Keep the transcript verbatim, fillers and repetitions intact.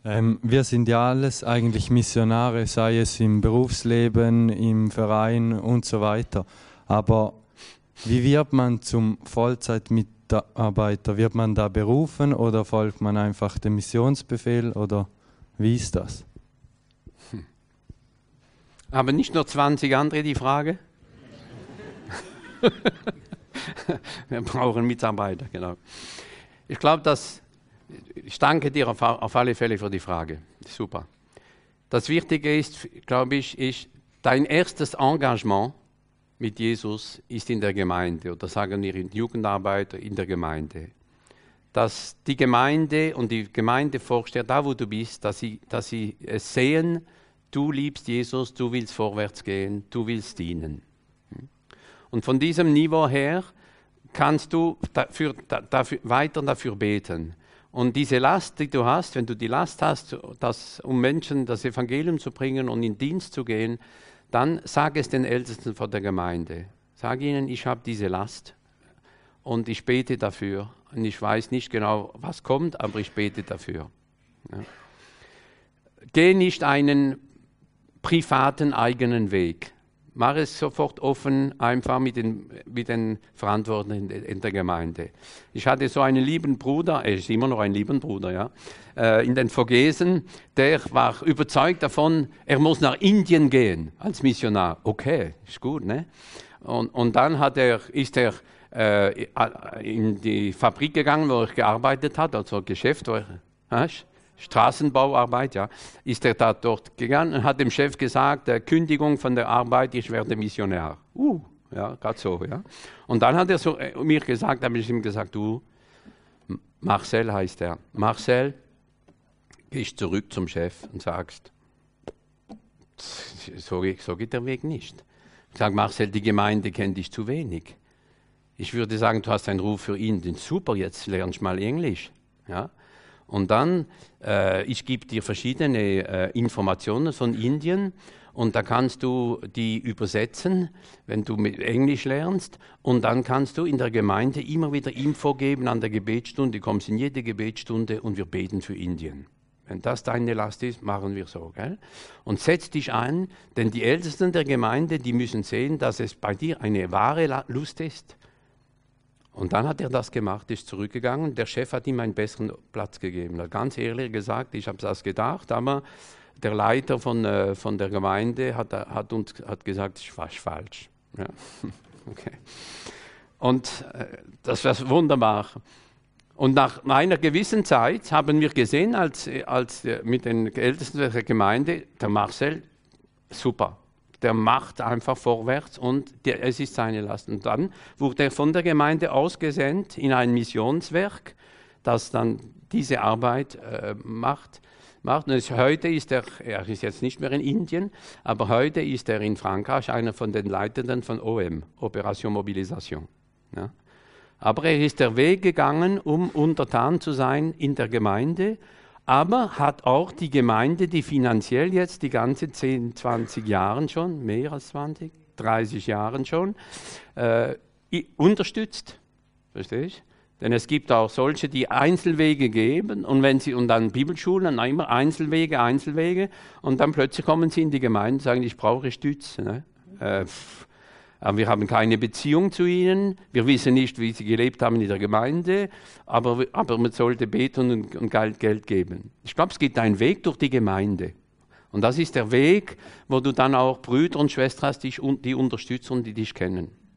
Ähm, wir sind ja alles eigentlich Missionare, sei es im Berufsleben, im Verein und so weiter. Aber wie wird man zum Vollzeitmitarbeiter? Wird man da berufen oder folgt man einfach dem Missionsbefehl oder wie ist das? Aber nicht nur zwanzig andere die Frage? Wir brauchen Mitarbeiter, genau. Ich glaube, dass ich danke dir auf, auf alle Fälle für die Frage. Super. Das Wichtige ist, glaube ich, ist, dein erstes Engagement mit Jesus ist in der Gemeinde, oder sagen wir in Jugendarbeit, in der Gemeinde. Dass die Gemeinde und die Gemeindevorsteher, da wo du bist, dass sie, dass sie es sehen, du liebst Jesus, du willst vorwärts gehen, du willst dienen. Und von diesem Niveau her kannst du dafür, dafür, weiter dafür beten. Und diese Last, die du hast, wenn du die Last hast, das, um Menschen das Evangelium zu bringen und in Dienst zu gehen, dann sag es den Ältesten von der Gemeinde. Sag ihnen, ich habe diese Last und ich bete dafür. Und ich weiß nicht genau, was kommt, aber ich bete dafür. Ja. Geh nicht einen privaten eigenen Weg. Mach es sofort offen, einfach mit den, mit den Verantwortlichen in, in der Gemeinde. Ich hatte so einen lieben Bruder, er ist immer noch ein lieber Bruder, ja, äh, in den Vogesen, der war überzeugt davon, er muss nach Indien gehen als Missionar. Okay, ist gut, ne? Und, und dann hat er, ist er äh, in die Fabrik gegangen, wo er gearbeitet hat, also Geschäft, wo er, hast? Straßenbauarbeit, ja, ist er da dort gegangen und hat dem Chef gesagt, äh, Kündigung von der Arbeit, ich werde Missionär. Uh, ja, gerade so, ja. Und dann hat er so, äh, mir gesagt, habe ich ihm gesagt, du, Marcel heißt er, Marcel, gehst zurück zum Chef und sagst, so, so geht der Weg nicht. Ich sage, Marcel, die Gemeinde kennt dich zu wenig. Ich würde sagen, du hast einen Ruf für ihn, super, jetzt lernst du mal Englisch, ja. Und dann, äh, ich gebe dir verschiedene äh, Informationen von Indien und da kannst du die übersetzen, wenn du mit Englisch lernst. Und dann kannst du in der Gemeinde immer wieder Info geben an der Gebetsstunde. Du kommst in jede Gebetsstunde und wir beten für Indien. Wenn das deine Last ist, machen wir so. Gell? Und setz dich ein, denn die Ältesten der Gemeinde, die müssen sehen, dass es bei dir eine wahre Lust ist. Und dann hat er das gemacht, ist zurückgegangen. Der Chef hat ihm einen besseren Platz gegeben. Er hat ganz ehrlich gesagt, ich habe das gedacht, aber der Leiter von, äh, von der Gemeinde hat, hat uns hat gesagt, das ist fast falsch. Ja. Okay. Und äh, das war wunderbar. Und nach einer gewissen Zeit haben wir gesehen, als, als mit den Ältesten der Gemeinde, der Marcel, super. Der macht einfach vorwärts und der, es ist seine Last. Und dann wurde er von der Gemeinde ausgesendet in ein Missionswerk, das dann diese Arbeit äh, macht. macht. Und es, heute ist er, er ist jetzt nicht mehr in Indien, aber heute ist er in Frankreich einer von den Leitenden von O M, Opération Mobilisation. Ja. Aber er ist der Weg gegangen, um untertan zu sein in der Gemeinde, aber hat auch die Gemeinde, die finanziell jetzt die ganze zehn, zwanzig Jahren schon, mehr als zwanzig, dreißig Jahren schon, äh, unterstützt. Verstehst du? Denn es gibt auch solche, die Einzelwege geben und wenn sie und dann Bibelschulen, dann immer Einzelwege, Einzelwege und dann plötzlich kommen sie in die Gemeinde und sagen, ich brauche Stütze. Ne? Äh, Aber wir haben keine Beziehung zu ihnen, wir wissen nicht, wie sie gelebt haben in der Gemeinde, aber, aber man sollte beten und, und Geld, Geld geben. Ich glaube, es gibt einen Weg durch die Gemeinde. Und das ist der Weg, wo du dann auch Brüder und Schwestern hast, die, die unterstützen und die dich kennen.